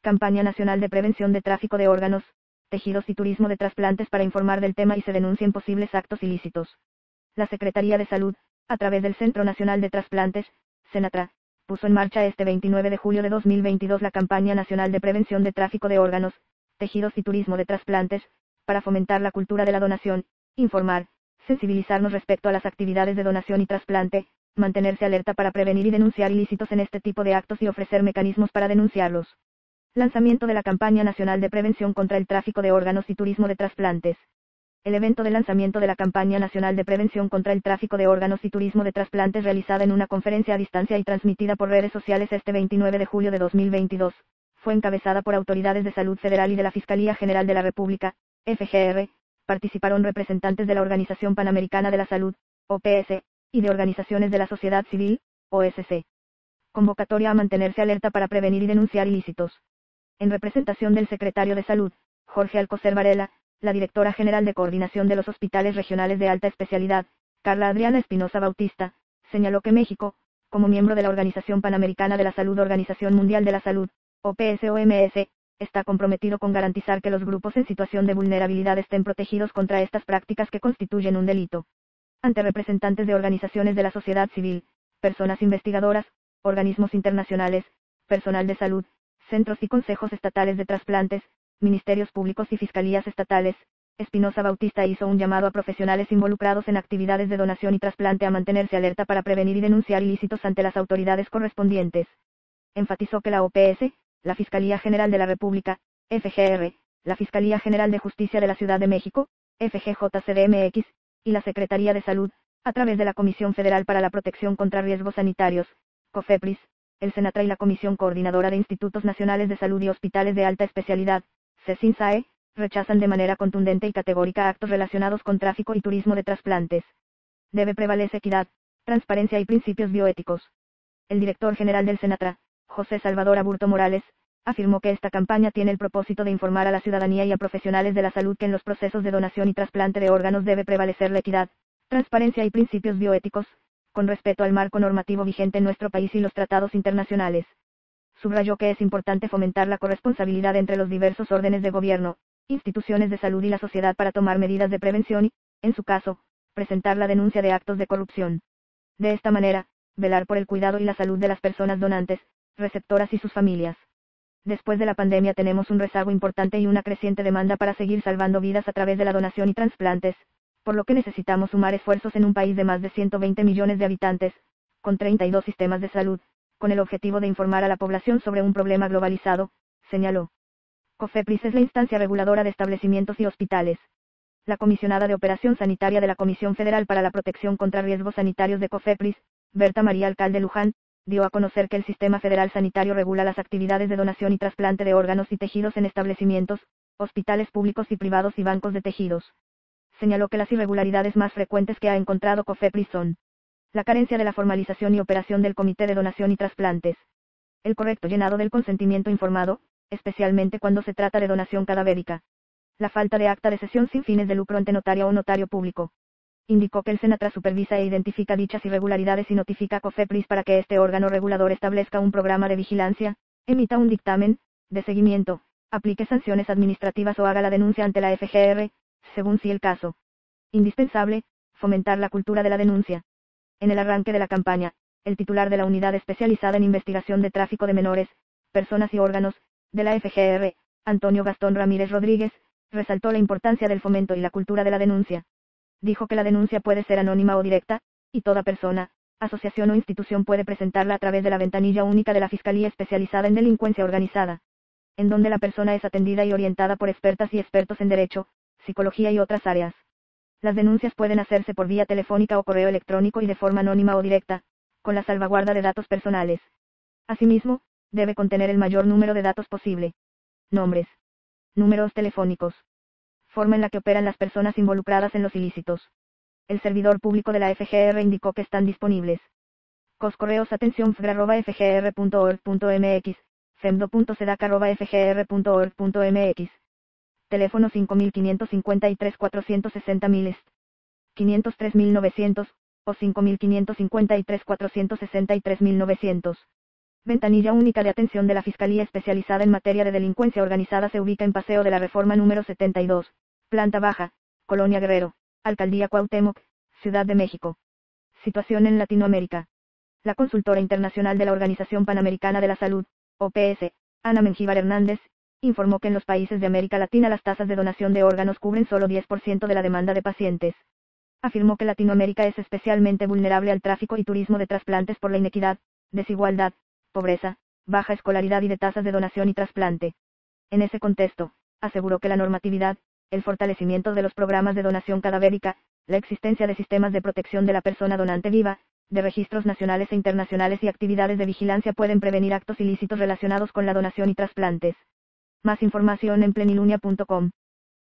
Campaña Nacional de Prevención de Tráfico de Órganos, Tejidos y Turismo de Trasplantes para informar del tema y se denuncien posibles actos ilícitos. La Secretaría de Salud, a través del Centro Nacional de Trasplantes, CENATRA, puso en marcha este 29 de julio de 2022 la Campaña Nacional de Prevención de Tráfico de Órganos, Tejidos y Turismo de Trasplantes, para fomentar la cultura de la donación, informar, sensibilizarnos respecto a las actividades de donación y trasplante, mantenerse alerta para prevenir y denunciar ilícitos en este tipo de actos y ofrecer mecanismos para denunciarlos. Lanzamiento de la Campaña Nacional de Prevención contra el Tráfico de Órganos y Turismo de Trasplantes. El evento de lanzamiento de la Campaña Nacional de Prevención contra el Tráfico de Órganos y Turismo de Trasplantes realizada en una conferencia a distancia y transmitida por redes sociales este 29 de julio de 2022, fue encabezada por autoridades de salud federal y de la Fiscalía General de la República, FGR, participaron representantes de la Organización Panamericana de la Salud, OPS, y de organizaciones de la sociedad civil, OSC. Convocatoria a mantenerse alerta para prevenir y denunciar ilícitos. En representación del secretario de Salud, Jorge Alcocer Varela, la directora general de coordinación de los hospitales regionales de alta especialidad, Carla Adriana Espinosa Bautista, señaló que México, como miembro de la Organización Panamericana de la Salud, Organización Mundial de la Salud, OPS-OMS, está comprometido con garantizar que los grupos en situación de vulnerabilidad estén protegidos contra estas prácticas que constituyen un delito. Ante representantes de organizaciones de la sociedad civil, personas investigadoras, organismos internacionales, personal de salud, centros y consejos estatales de trasplantes, ministerios públicos y fiscalías estatales, Espinosa Bautista hizo un llamado a profesionales involucrados en actividades de donación y trasplante a mantenerse alerta para prevenir y denunciar ilícitos ante las autoridades correspondientes. Enfatizó que la OPS, la Fiscalía General de la República, FGR, la Fiscalía General de Justicia de la Ciudad de México, FGJ-CDMX, y la Secretaría de Salud, a través de la Comisión Federal para la Protección contra Riesgos Sanitarios, COFEPRIS, el CENATRA y la Comisión Coordinadora de Institutos Nacionales de Salud y Hospitales de Alta Especialidad, CESINSAE, rechazan de manera contundente y categórica actos relacionados con tráfico y turismo de trasplantes. Debe prevalecer equidad, transparencia y principios bioéticos. El director general del CENATRA, José Salvador Aburto Morales, afirmó que esta campaña tiene el propósito de informar a la ciudadanía y a profesionales de la salud que en los procesos de donación y trasplante de órganos debe prevalecer la equidad, transparencia y principios bioéticos, con respeto al marco normativo vigente en nuestro país y los tratados internacionales. Subrayó que es importante fomentar la corresponsabilidad entre los diversos órdenes de gobierno, instituciones de salud y la sociedad para tomar medidas de prevención y, en su caso, presentar la denuncia de actos de corrupción. De esta manera, velar por el cuidado y la salud de las personas donantes, receptoras y sus familias. Después de la pandemia tenemos un rezago importante y una creciente demanda para seguir salvando vidas a través de la donación y trasplantes, por lo que necesitamos sumar esfuerzos en un país de más de 120 millones de habitantes, con 32 sistemas de salud, con el objetivo de informar a la población sobre un problema globalizado, señaló. COFEPRIS es la instancia reguladora de establecimientos y hospitales. La comisionada de Operación Sanitaria de la Comisión Federal para la Protección contra Riesgos Sanitarios de COFEPRIS, Berta María Alcalde Luján, dio a conocer que el Sistema Federal Sanitario regula las actividades de donación y trasplante de órganos y tejidos en establecimientos, hospitales públicos y privados y bancos de tejidos. Señaló que las irregularidades más frecuentes que ha encontrado COFEPRIS son la carencia de la formalización y operación del Comité de Donación y Trasplantes, el correcto llenado del consentimiento informado, especialmente cuando se trata de donación cadavérica, la falta de acta de cesión sin fines de lucro ante notario o notario público. Indicó que el CENATRA supervisa e identifica dichas irregularidades y notifica a COFEPRIS para que este órgano regulador establezca un programa de vigilancia, emita un dictamen de seguimiento, aplique sanciones administrativas o haga la denuncia ante la FGR, según sea el caso. Indispensable, fomentar la cultura de la denuncia. En el arranque de la campaña, el titular de la Unidad Especializada en Investigación de Tráfico de Menores, Personas y Órganos, de la FGR, Antonio Gastón Ramírez Rodríguez, resaltó la importancia del fomento y la cultura de la denuncia. Dijo que la denuncia puede ser anónima o directa, y toda persona, asociación o institución puede presentarla a través de la ventanilla única de la Fiscalía Especializada en Delincuencia Organizada, en donde la persona es atendida y orientada por expertas y expertos en derecho, psicología y otras áreas. Las denuncias pueden hacerse por vía telefónica o correo electrónico y de forma anónima o directa, con la salvaguarda de datos personales. Asimismo, debe contener el mayor número de datos posible. Nombres. Números telefónicos. Forma en la que operan las personas involucradas en los ilícitos. El servidor público de la FGR indicó que están disponibles. Correos atención fgr.org.mx, femdo.sedac@fgr.org.mx. Teléfono 5553 460.000 est. 503.900, o 5553 463.900. Ventanilla única de atención de la Fiscalía especializada en materia de delincuencia organizada se ubica en Paseo de la Reforma número 72, planta baja, Colonia Guerrero, Alcaldía Cuauhtémoc, Ciudad de México. Situación en Latinoamérica. La consultora internacional de la Organización Panamericana de la Salud, OPS, Ana Mengíbar Hernández, informó que en los países de América Latina las tasas de donación de órganos cubren solo 10% de la demanda de pacientes. Afirmó que Latinoamérica es especialmente vulnerable al tráfico y turismo de trasplantes por la inequidad, desigualdad, pobreza, baja escolaridad y de tasas de donación y trasplante. En ese contexto, aseguró que la normatividad, el fortalecimiento de los programas de donación cadavérica, la existencia de sistemas de protección de la persona donante viva, de registros nacionales e internacionales y actividades de vigilancia pueden prevenir actos ilícitos relacionados con la donación y trasplantes. Más información en plenilunia.com.